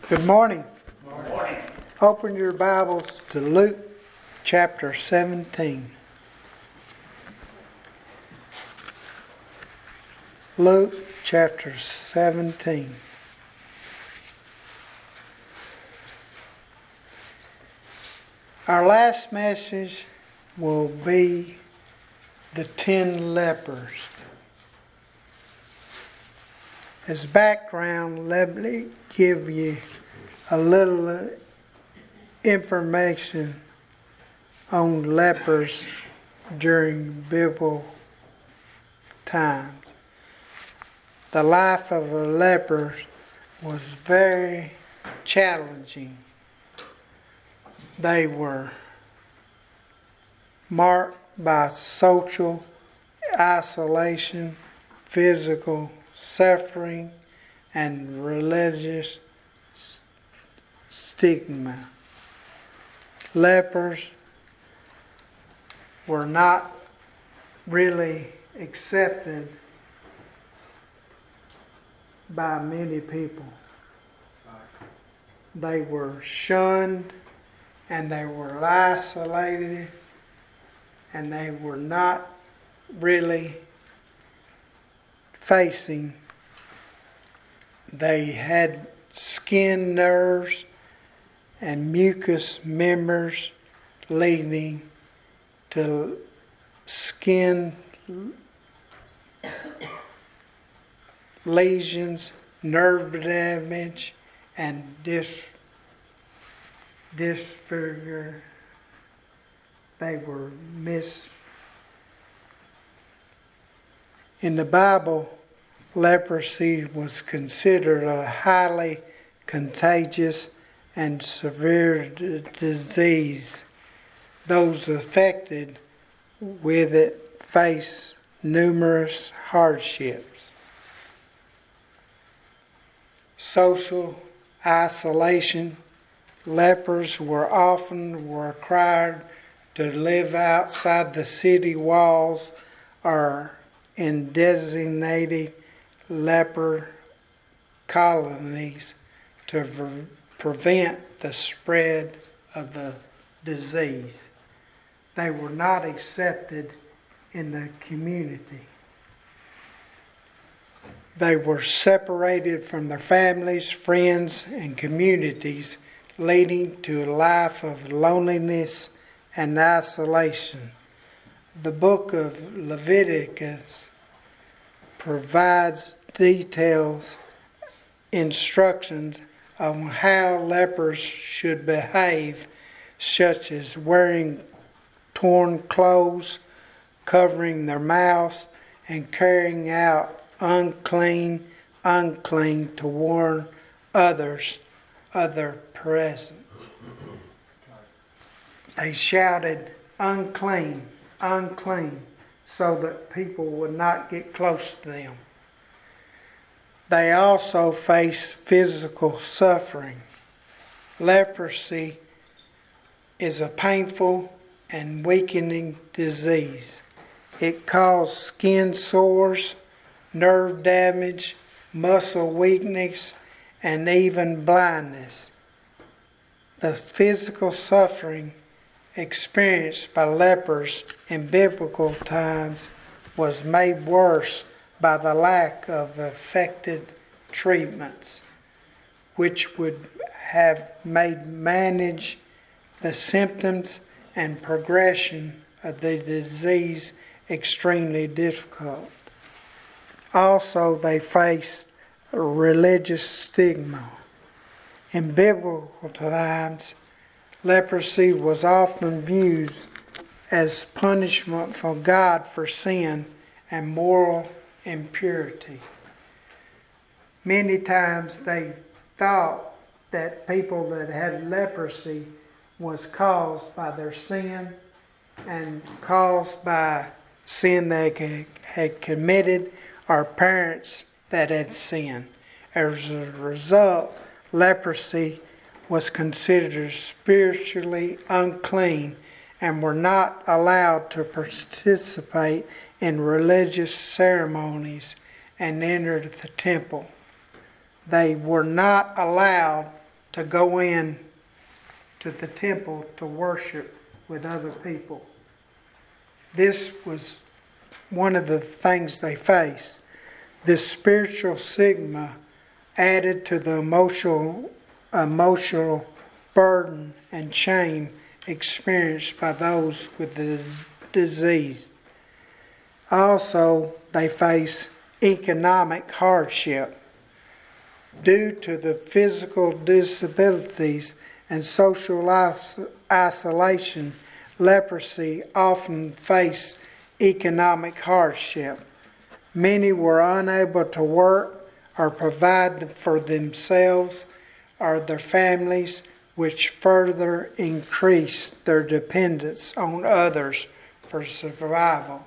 Good morning. Good morning. Open your Bibles to Luke chapter 17. Luke chapter 17. Our last message will be the 10 lepers. As background, let me give you a little information on lepers during biblical times. The life of a leper was very challenging. They were marked by social isolation, physical suffering, and religious stigma. Lepers were not really accepted by many people. They were shunned and they were isolated and they were not really facing. They had skin nerves and mucous members leading to skin lesions, nerve damage, and disfigure. They were In the Bible, leprosy was considered a highly contagious and severe disease. Those affected with it face numerous hardships. Social isolation. Lepers were often required to live outside the city walls or in designated leper colonies to prevent the spread of the disease. They were not accepted in the community. They were separated from their families, friends, and communities, leading to a life of loneliness and isolation. The book of Leviticus provides details, instructions on how lepers should behave, such as wearing torn clothes, covering their mouths, and carrying out unclean to warn others of their presence. They shouted, "Unclean, unclean," so that people would not get close to them. They also face physical suffering. Leprosy is a painful and weakening disease. It causes skin sores, nerve damage, muscle weakness, and even blindness. The physical suffering experienced by lepers in biblical times was made worse by the lack of effective treatments, which would have made manage the symptoms and progression of the disease extremely difficult. Also, they faced a religious stigma. In biblical times, leprosy was often viewed as punishment from God for sin and moral impurity. Many times they thought that people that had leprosy was caused by their sin and caused by sin they had committed or parents that had sinned. As a result, leprosy was considered spiritually unclean and were not allowed to participate in religious ceremonies and enter the temple. They were not allowed to go in to the temple to worship with other people. This was one of the things they faced. This spiritual stigma added to the emotional burden and shame experienced by those with the disease. Also, they face economic hardship. Due to the physical disabilities and social isolation, leprosy often faced economic hardship. Many were unable to work or provide for themselves or their families, which further increased their dependence on others for survival.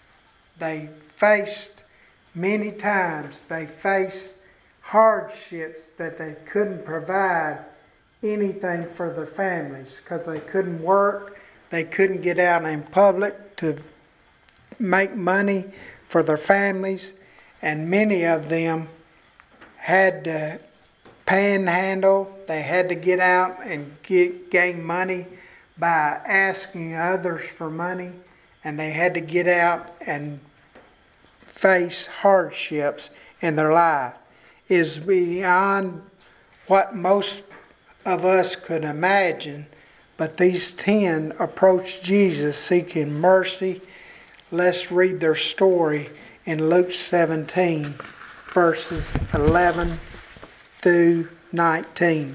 Many times they faced hardships that they couldn't provide anything for their families because they couldn't work, they couldn't get out in public to make money for their families, and many of them had to panhandle. They had to get out and gain money by asking others for money, and they had to get out and face hardships in their life. It is beyond what most of us could imagine, but these 10 approached Jesus seeking mercy. Let's read their story in Luke 17, verses 11 through 19.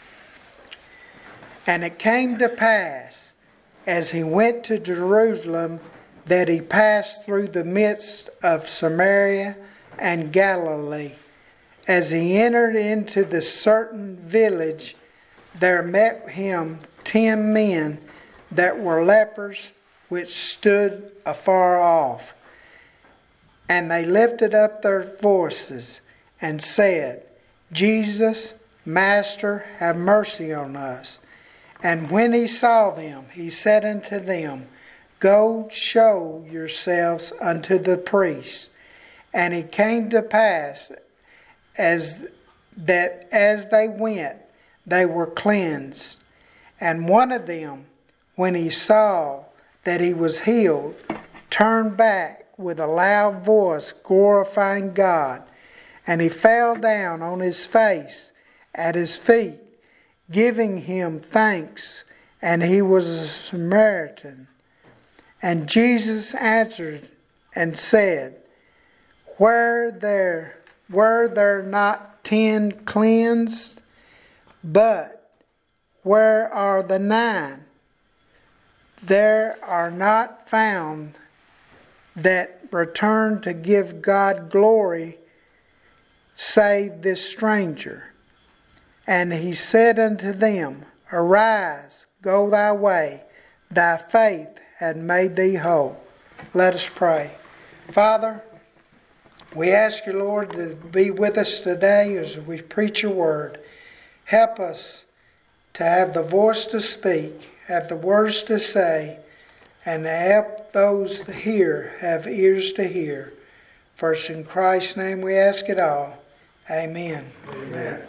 And it came to pass, as he went to Jerusalem, that he passed through the midst of Samaria and Galilee. As he entered into the certain village, there met him 10 men that were lepers, which stood afar off. And they lifted up their voices and said, Jesus, Master, have mercy on us. And when he saw them, he said unto them, Go show yourselves unto the priests. And it came to pass, as they went, they were cleansed. And one of them, when he saw that he was healed, turned back with a loud voice, glorifying God. And he fell down on his face at his feet, giving him thanks. And he was a Samaritan. And Jesus answered and said, Were there not 10 cleansed? But where are the 9? There are not found that return to give God glory, save this stranger. And he said unto them, Arise, go thy way, thy faith had made thee whole. Let us pray. Father, we ask you, Lord, to be with us today as we preach your word. Help us to have the voice to speak, have the words to say, and to help those to hear have ears to hear. For it's in Christ's name we ask it all. Amen. Amen.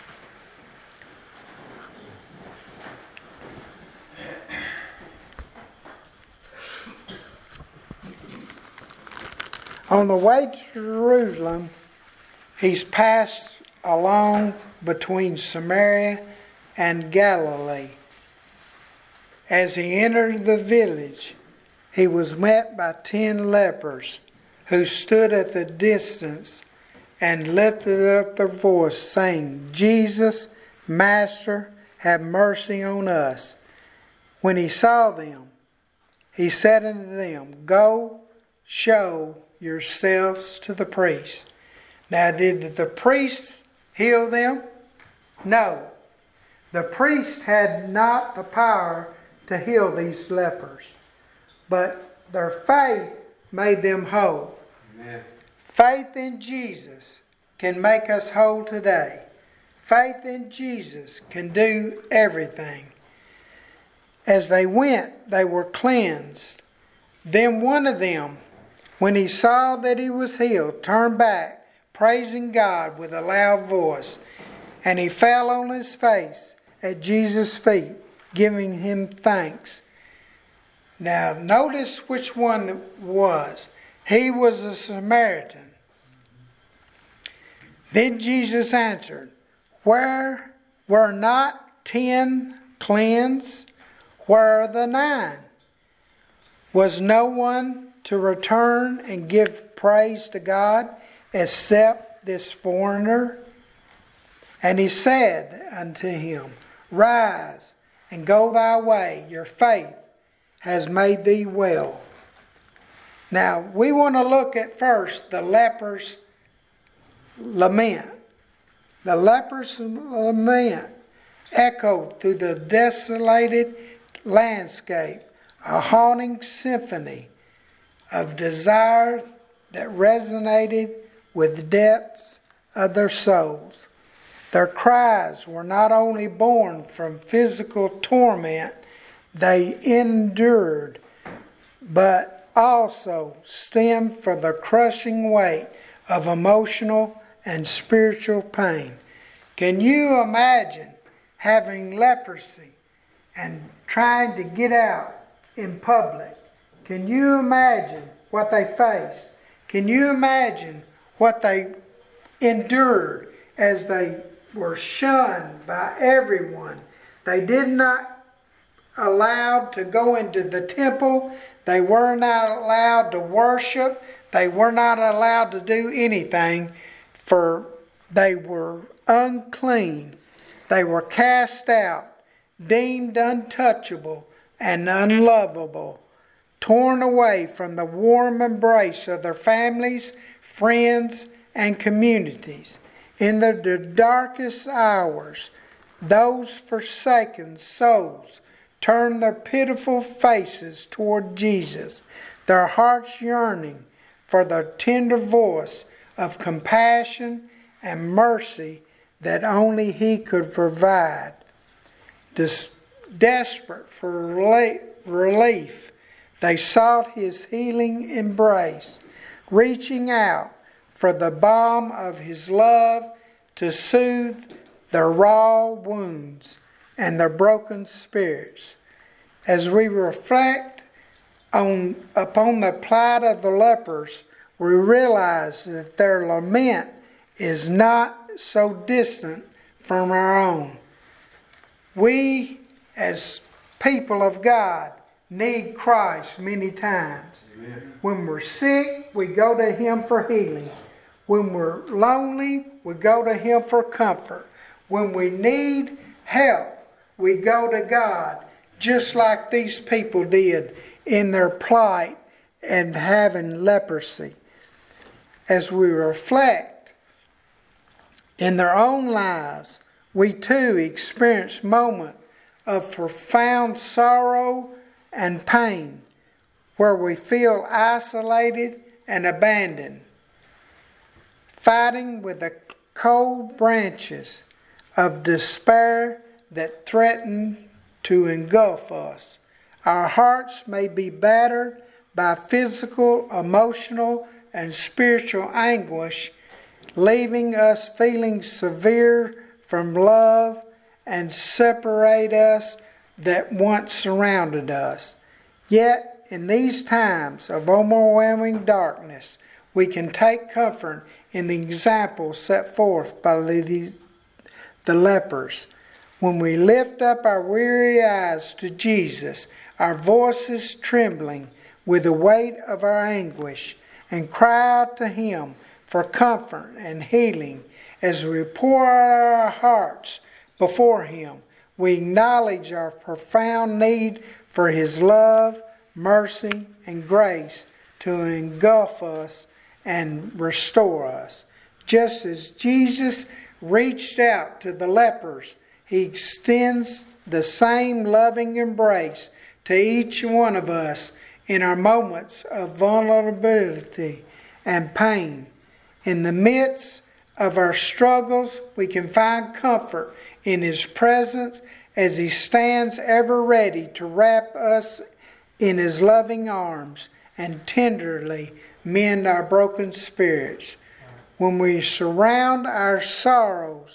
On the way to Jerusalem, he's passed along between Samaria and Galilee. As he entered the village, he was met by 10 lepers who stood at the distance and lifted up their voice, saying, Jesus, Master, have mercy on us. When he saw them, he said unto them, Go show yourselves to the priests. Now, did the priests heal them? No. The priest had not the power to heal these lepers, but their faith made them whole. Amen. Faith in Jesus can make us whole today. Faith in Jesus can do everything. As they went, they were cleansed. Then one of them, when he saw that he was healed, turned back, praising God with a loud voice. And he fell on his face at Jesus' feet, giving him thanks. Now, notice which one it was. He was a Samaritan. Then Jesus answered, Where were not 10 cleansed? Where are the 9? Was no one to return and give praise to God except this foreigner? And he said unto him, Rise and go thy way. Your faith has made thee well. Now, we want to look at first the leper's lament. The leper's lament echoed through the desolated landscape, a haunting symphony of desire that resonated with the depths of their souls. Their cries were not only born from physical torment they endured, but also stemmed from the crushing weight of emotional and spiritual pain. Can you imagine having leprosy and trying to get out in public? Can you imagine what they faced? Can you imagine what they endured as they were shunned by everyone? They did not allowed to go into the temple. They were not allowed to worship. They were not allowed to do anything, for they were unclean. They were cast out, deemed untouchable and unlovable, torn away from the warm embrace of their families, friends, and communities. In their darkest hours, those forsaken souls turned their pitiful faces toward Jesus, their hearts yearning for the tender voice of compassion and mercy that only He could provide. Desperate for relief, they sought His healing embrace, reaching out for the balm of His love to soothe their raw wounds and their broken spirits. As we reflect upon the plight of the lepers, we realize that their lament is not so distant from our own. We, as people of God, need Christ many times. Amen. When we're sick, we go to Him for healing. When we're lonely, we go to Him for comfort. When we need help, we go to God, just like these people did in their plight and having leprosy. As we reflect in their own lives, we too experience moments of profound sorrow and pain, where we feel isolated and abandoned, fighting with the cold branches of despair that threaten to engulf us. Our hearts may be battered by physical, emotional, and spiritual anguish, leaving us feeling severe from love and separate us that once surrounded us. Yet, in these times of overwhelming darkness, we can take comfort in the example set forth by the lepers. When we lift up our weary eyes to Jesus, our voices trembling with the weight of our anguish, and cry out to Him for comfort and healing, as we pour out our hearts before Him, we acknowledge our profound need for His love, mercy, and grace to engulf us and restore us. Just as Jesus reached out to the lepers, He extends the same loving embrace to each one of us in our moments of vulnerability and pain. In the midst of our struggles, we can find comfort in His presence as He stands ever ready to wrap us in His loving arms and tenderly mend our broken spirits. When we surround our sorrows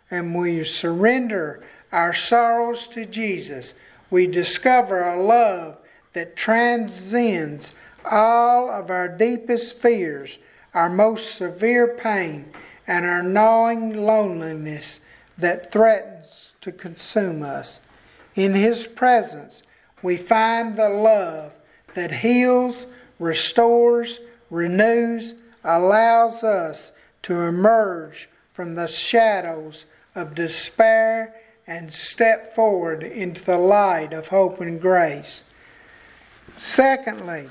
and we surrender our sorrows to Jesus, we discover a love that transcends all of our deepest fears, our most severe pain, and our gnawing loneliness that threatens to consume us. In His presence, we find the love that heals, restores, renews, allows us to emerge from the shadows of despair and step forward into the light of hope and grace. Secondly,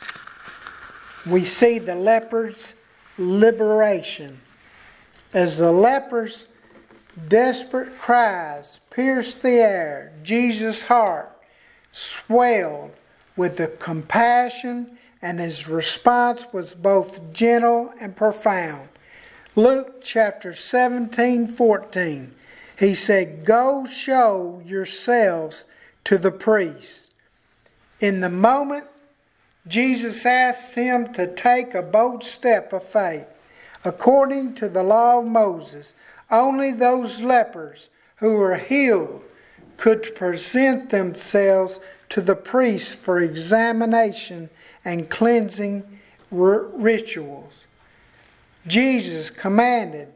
we see the leper's liberation. As the leper's desperate cries pierced the air, Jesus' heart swelled with the compassion, and His response was both gentle and profound. Luke chapter 17:14, He said, "Go show yourselves to the priests." In the moment, Jesus asked him to take a bold step of faith. According to the law of Moses, only those lepers who were healed could present themselves to the priest for examination and cleansing rituals. Jesus commanded,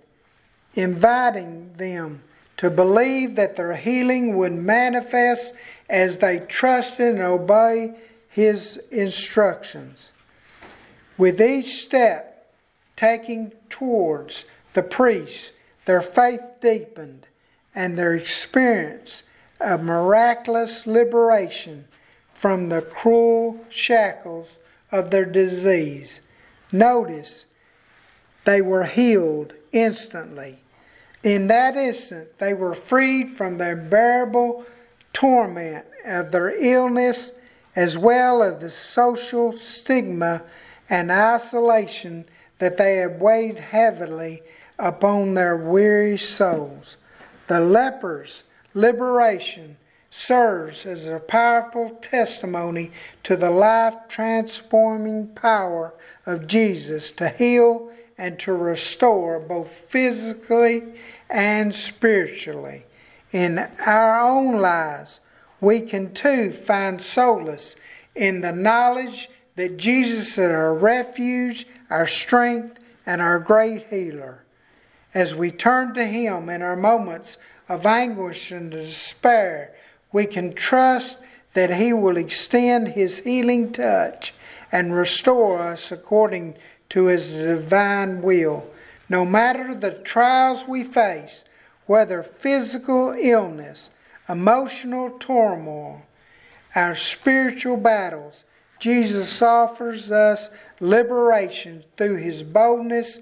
inviting them to believe that their healing would manifest as they trusted and obeyed His instructions. With each step taking towards the priest, their faith deepened and their experience of miraculous liberation from the cruel shackles of their disease. Notice, they were healed instantly. In that instant, they were freed from the unbearable torment of their illness, as well as the social stigma and isolation that they had weighed heavily upon their weary souls. The leper's liberation serves as a powerful testimony to the life-transforming power of Jesus to heal and to restore both physically and spiritually. In our own lives, we can too find solace in the knowledge that Jesus is our refuge, our strength, and our great healer. As we turn to Him in our moments of anguish and despair, we can trust that He will extend His healing touch and restore us according to His divine will. No matter the trials we face, whether physical illness, emotional turmoil, our spiritual battles, Jesus offers us liberation through His boldness,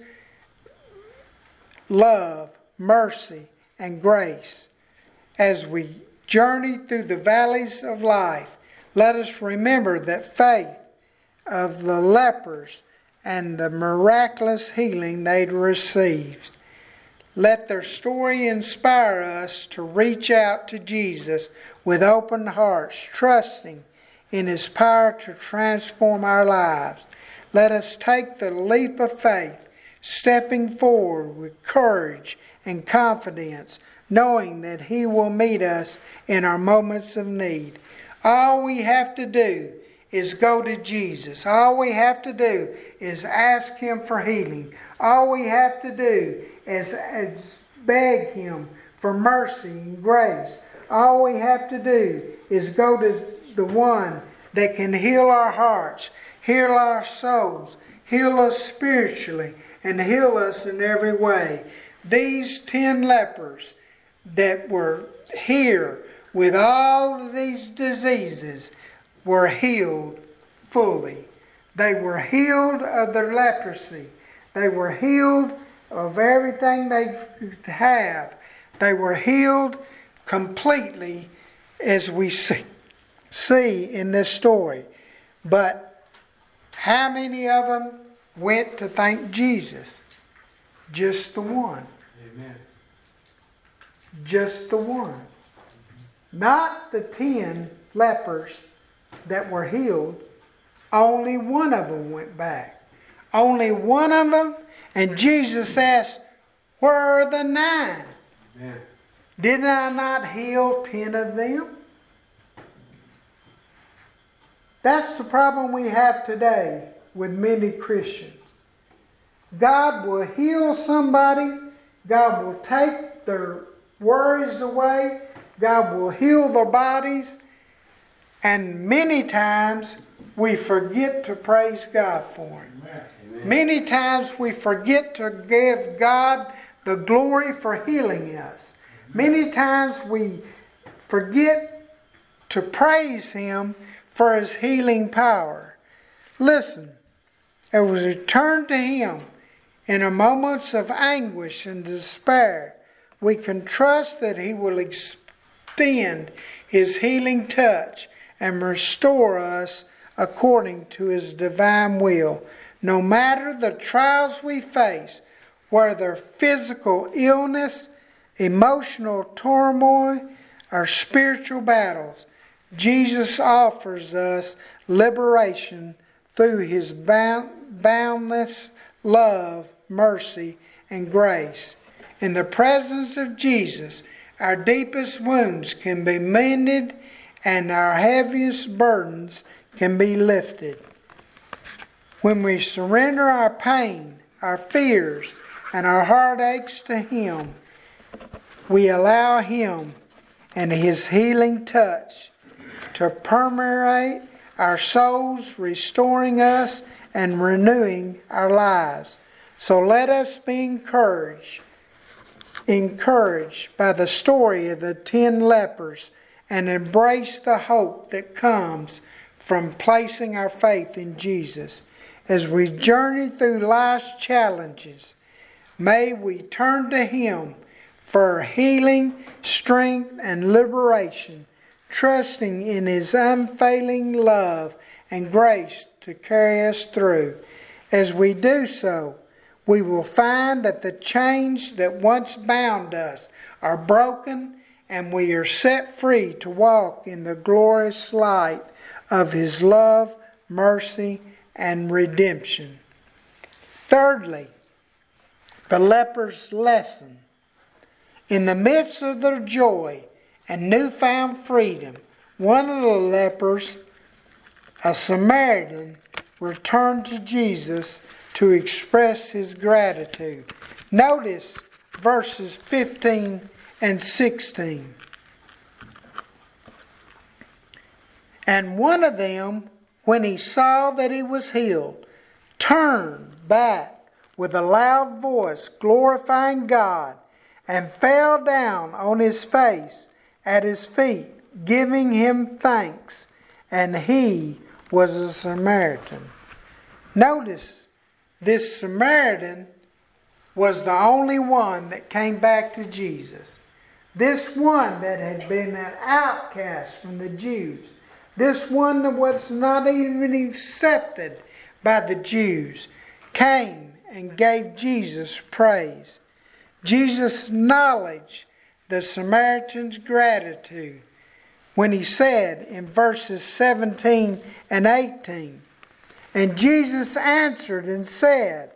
love, mercy, and grace. As we journey through the valleys of life, let us remember that faith of the lepers and the miraculous healing they'd received. Let their story inspire us to reach out to Jesus with open hearts, trusting in His power to transform our lives. Let us take the leap of faith, stepping forward with courage and confidence, knowing that He will meet us in our moments of need. All we have to do is go to Jesus. All we have to do is ask Him for healing. All we have to do is beg Him for mercy and grace. All we have to do is go to the one that can heal our hearts, heal our souls, heal us spiritually, and heal us in every way. These 10 lepers that were here with all of these diseases were healed fully. They were healed of their leprosy. They were healed of everything they have. They were healed completely, as we see in this story. But how many of them went to thank Jesus? Just the one. Amen. Just the one. Not the 10 lepers that were healed. Only one of them went back. Only one of them. And Jesus asked, where are the 9? Amen. Did I not heal 10 of them? That's the problem we have today with many Christians. God will heal somebody. God will take their worries away. God will heal their bodies. And many times we forget to praise God for it. Amen. Many times we forget to give God the glory for healing us. Many times we forget to praise Him for His healing power. Listen, as we turn to Him in our moments of anguish and despair, we can trust that He will extend His healing touch and restore us according to His divine will. No matter the trials we face, whether physical illness, emotional turmoil, or spiritual battles, Jesus offers us liberation through His boundless love, mercy, and grace. In the presence of Jesus, our deepest wounds can be mended and our heaviest burdens can be lifted. When we surrender our pain, our fears, and our heartaches to Him, we allow Him and His healing touch to permeate our souls, restoring us and renewing our lives. So let us be encouraged by the story of the 10 lepers and embrace the hope that comes from placing our faith in Jesus. As we journey through life's challenges, may we turn to Him for healing, strength, and liberation, trusting in His unfailing love and grace to carry us through. As we do so, we will find that the chains that once bound us are broken and we are set free to walk in the glorious light of His love, mercy, and redemption. Thirdly, the leper's lesson. In the midst of their joy and newfound freedom, one of the lepers, a Samaritan, returned to Jesus to express his gratitude. Notice verses 15 and 16. And one of them, when he saw that he was healed, turned back with a loud voice, glorifying God, and fell down on his face at his feet, giving Him thanks. And he was a Samaritan. Notice, this Samaritan was the only one that came back to Jesus. This one that had been an outcast from the Jews. This one that was not even accepted by the Jews came and gave Jesus praise. Jesus acknowledged the Samaritan's gratitude when He said in verses 17 and 18, and Jesus answered and said,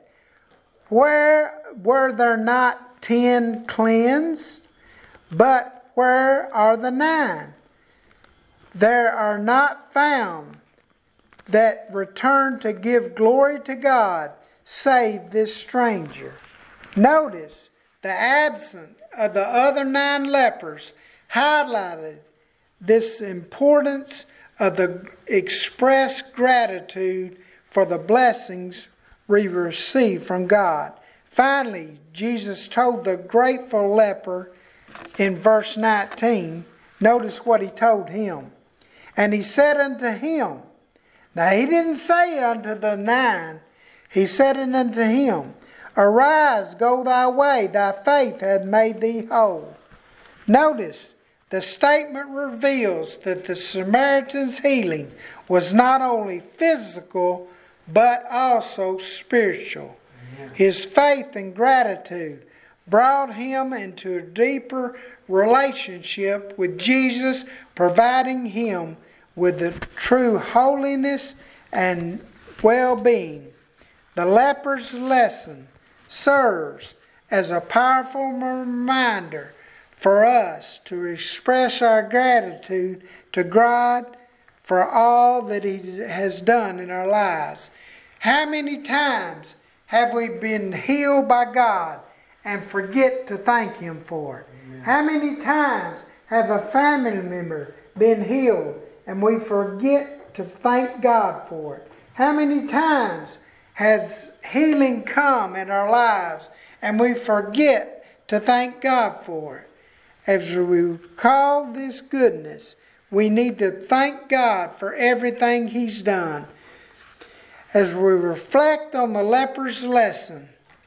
were there not 10 cleansed? But where are the 9? There are not found that return to give glory to God, save this stranger. Notice, the absence of the other 9 lepers highlighted this importance of the expressed gratitude for the blessings we receive from God. Finally, Jesus told the grateful leper in verse 19, notice what He told him. And He said unto him, now He didn't say unto the 9, He said it unto him, arise, go thy way, thy faith hath made thee whole. Notice, the statement reveals that the Samaritan's healing was not only physical, but also spiritual. Amen. His faith and gratitude brought him into a deeper relationship with Jesus, providing him with the true holiness and well-being. The leper's lesson serves as a powerful reminder for us to express our gratitude to God for all that He has done in our lives. How many times have we been healed by God and forget to thank Him for it? Amen. How many times have a family member been healed and we forget to thank God for it? How many times has healing come in our lives and we forget to thank God for it? As we recall this goodness, we need to thank God for everything He's done. As we reflect on the leper's lesson,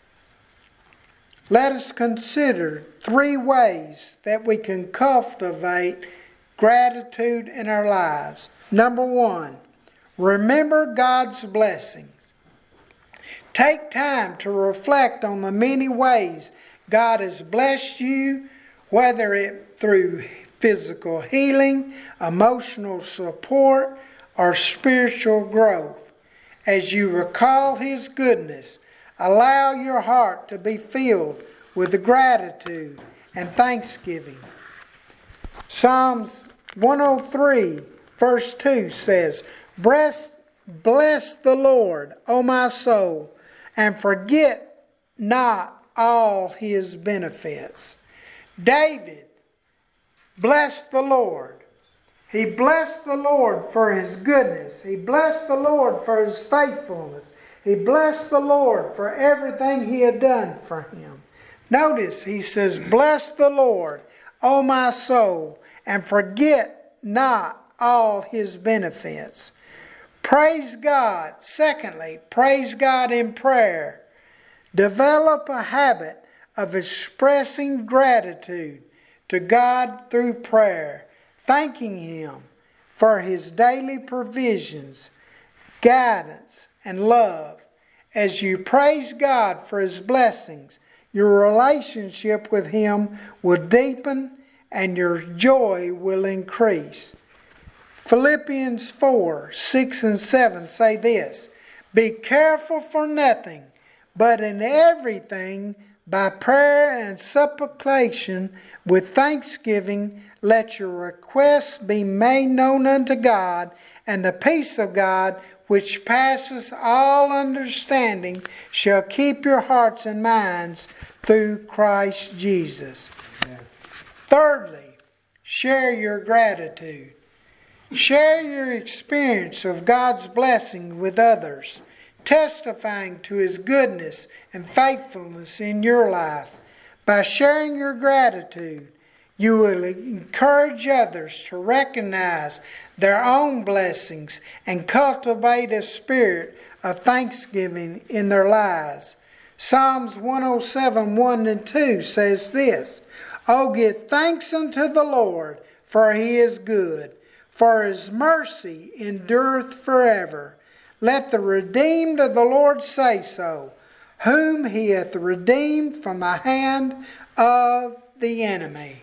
let us consider 3 ways that we can cultivate gratitude in our lives. Number 1, remember God's blessings. Take time to reflect on the many ways God has blessed you, whether it through physical healing, emotional support, or spiritual growth. As you recall His goodness, allow your heart to be filled with gratitude and thanksgiving. Psalms 103 verse 2 says, Bless the Lord, O my soul, and forget not all His benefits. David blessed the Lord. He blessed the Lord for His goodness. He blessed the Lord for His faithfulness. He blessed the Lord for everything He had done for him. Notice he says, Bless the Lord, O my soul, and forget not all His benefits. Praise God. Secondly, praise God in prayer. Develop a habit of expressing gratitude to God through prayer, thanking Him for His daily provisions, guidance, and love. As you praise God for His blessings, your relationship with Him will deepen and your joy will increase. Philippians 4, 6 and 7 say this, Be careful for nothing, but in everything, by prayer and supplication, with thanksgiving, let your requests be made known unto God, and the peace of God, which passes all understanding, shall keep your hearts and minds through Christ Jesus. Yeah. Thirdly, share your gratitude. Share your experience of God's blessing with others, testifying to His goodness and faithfulness in your life. By sharing your gratitude, you will encourage others to recognize their own blessings and cultivate a spirit of thanksgiving in their lives. Psalms 107, 1 and 2 says this, Oh, give thanks unto the Lord, for He is good, for His mercy endureth forever. Let the redeemed of the Lord say so, whom He hath redeemed from the hand of the enemy.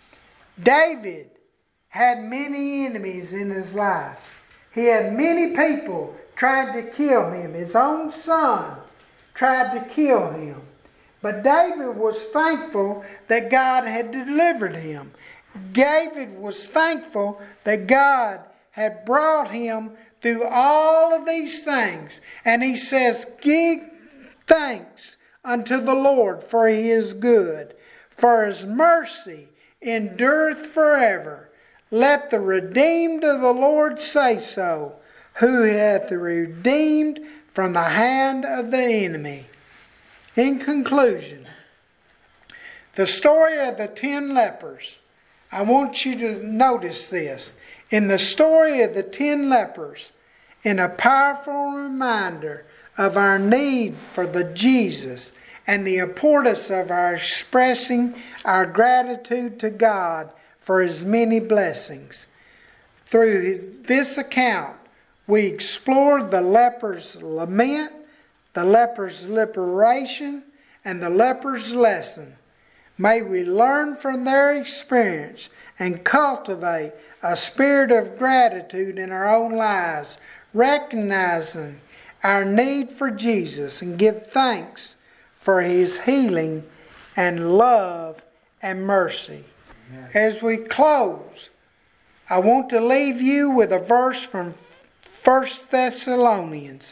David had many enemies in his life. He had many people trying to kill him. His own son tried to kill him. But David was thankful that God had delivered him. David was thankful that God had brought him through all of these things. And he says, Give thanks unto the Lord, for He is good, for His mercy endureth forever. Let the redeemed of the Lord say so, who hath redeemed from the hand of the enemy. In conclusion, the story of the 10 lepers, I want you to notice this. In the story of the 10 lepers, in a powerful reminder of our need for the Jesus and the importance of our expressing our gratitude to God for His many blessings. Through this account, we explored the leper's lament, the leper's liberation, and the leper's lesson. May we learn from their experience and cultivate a spirit of gratitude in our own lives, recognizing our need for Jesus, and give thanks for His healing and love and mercy. As we close, I want to leave you with a verse from 1 Thessalonians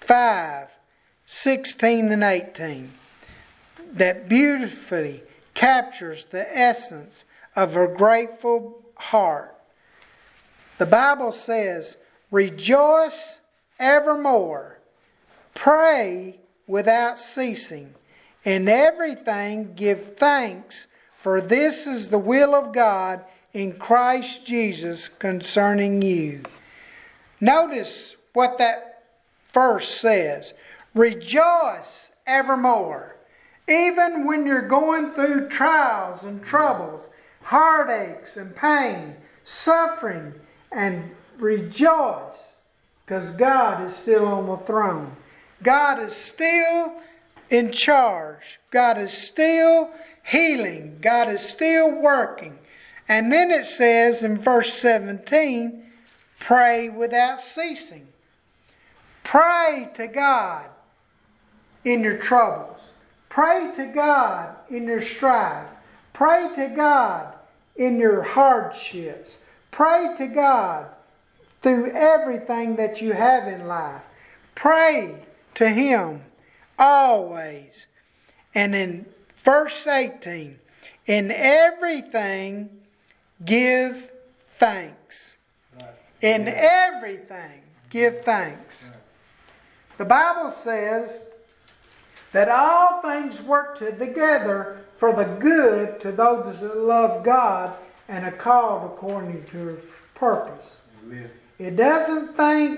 5:16 and 18 that beautifully captures the essence of a grateful heart. The Bible says, "Rejoice evermore, pray without ceasing, in everything give thanks, for this is the will of God in Christ Jesus concerning you." Notice what that verse says. Rejoice evermore. Even when you're going through trials and troubles, heartaches and pain, suffering, and rejoice, because God is still on the throne. God is still in charge. God is still healing. God is still working. And then it says in verse 17, pray without ceasing. Pray to God in your troubles. Pray to God in your strife. Pray to God in your hardships. Pray to God through everything that you have in life. Pray to Him always. And in verse 18, in everything give thanks. In everything give thanks. The Bible says that all things work together for the good to those that love God and are called according to His purpose. Amen. It doesn't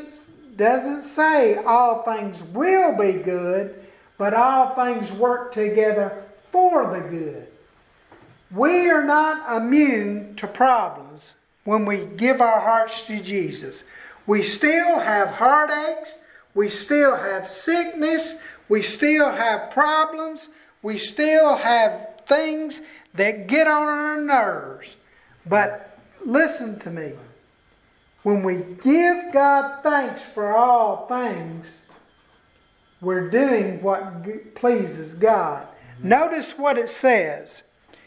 say all things will be good, but all things work together for the good. We are not immune to problems when we give our hearts to Jesus. We still have heartaches. We still have sickness. We still have problems. We still have things that get on our nerves. But listen to me. When we give God thanks for all things, we're doing what pleases God. Notice what it says.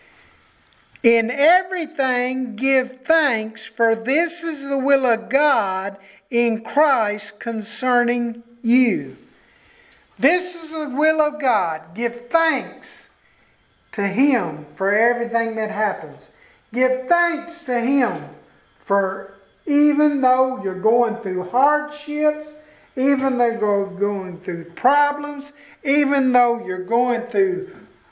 In everything give thanks, for this is the will of God in Christ concerning you. This is the will of God. Give thanks to Him for everything that happens. Give thanks to Him for even though you're going through hardships, even though you're going through problems, even though you're going through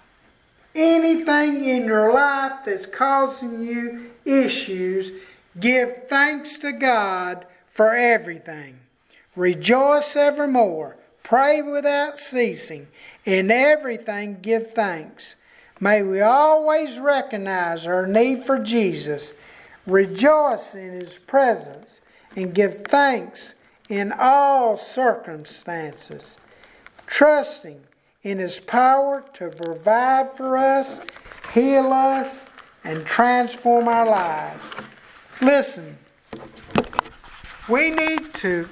anything in your life that's causing you issues, give thanks to God for everything. Rejoice evermore. Pray without ceasing. In everything give thanks. May we always recognize our need for Jesus, rejoice in His presence, and give thanks in all circumstances, trusting in His power to provide for us, heal us, and transform our lives. Listen, we need to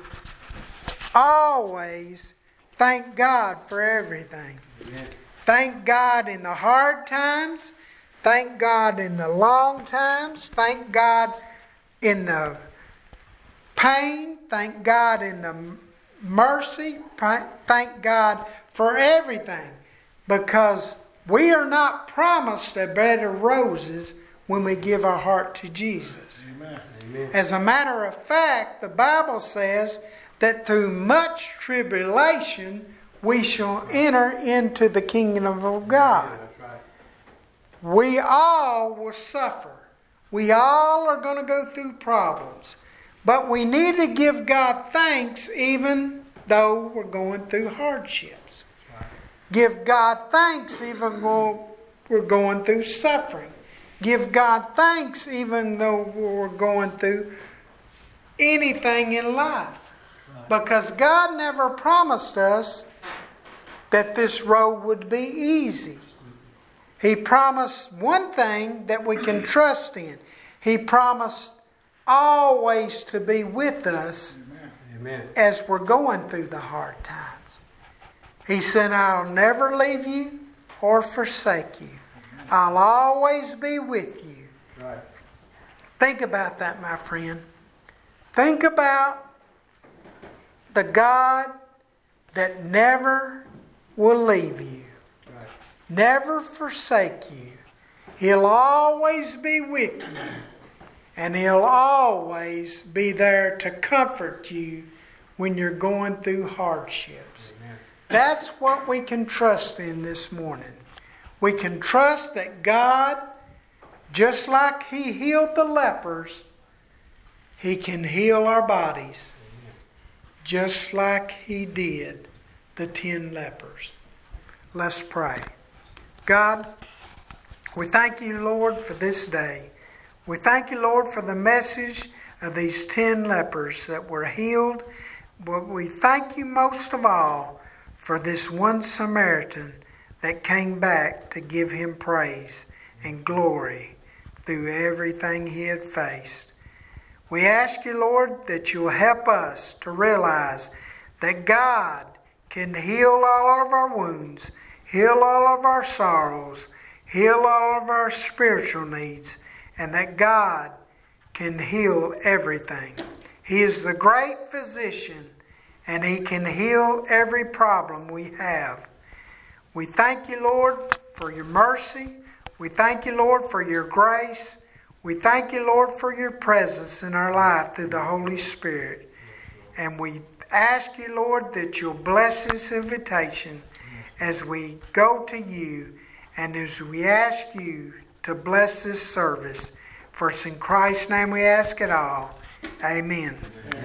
always thank God for everything. Amen. Thank God in the hard times. Thank God in the long times. Thank God in the pain. Thank God in the mercy. Thank God for everything. Because we are not promised a bed of roses when we give our heart to Jesus. Amen. Amen. As a matter of fact, the Bible says that through much tribulation we shall enter into the kingdom of God. We all will suffer. We all are going to go through problems. But we need to give God thanks even though we're going through hardships. Give God thanks even though we're going through suffering. Give God thanks even though we're going through anything in life. Because God never promised us that this road would be easy. He promised one thing that we can trust in. He promised always to be with us Amen. As we're going through the hard times. He said, I'll never leave you or forsake you. I'll always be with you. Right. Think about that, my friend. Think about the God that never will leave you, Right. never forsake you. He'll always be with you, and He'll always be there to comfort you when you're going through hardships. Amen. That's what we can trust in this morning. We can trust that God, just like He healed the lepers, He can heal our bodies, just like He did the 10 lepers. Let's pray. God, we thank you, Lord, for this day. We thank you, Lord, for the message of these 10 lepers that were healed. But we thank you most of all for this one Samaritan that came back to give Him praise and glory through everything he had faced. We ask you, Lord, that you'll help us to realize that God can heal all of our wounds, heal all of our sorrows, heal all of our spiritual needs, and that God can heal everything. He is the great physician, and He can heal every problem we have. We thank you, Lord, for your mercy. We thank you, Lord, for your grace. We thank you, Lord, for your presence in our life through the Holy Spirit. And we ask you, Lord, that you'll bless this invitation as we go to you and as we ask you to bless this service. For it's in Christ's name we ask it all. Amen.